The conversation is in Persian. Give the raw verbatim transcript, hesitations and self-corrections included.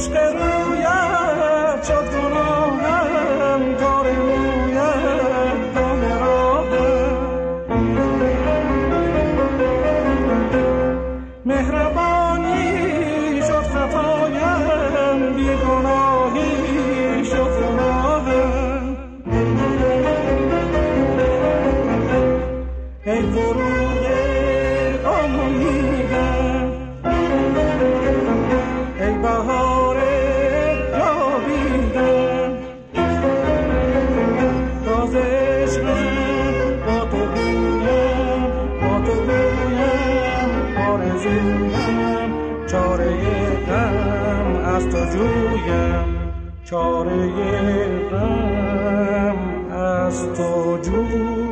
عشق رویت شد گناهم، کار رویت دام راهم. مهربانی شد خطایم، بیگناهی شد گناهم. ای فروغ امیدم، ای بهار یابیدم، راز عشقم با تو گویم، با تو گویم آرزویم، چاره غم از تو جویم، چاره غم از تو جویم.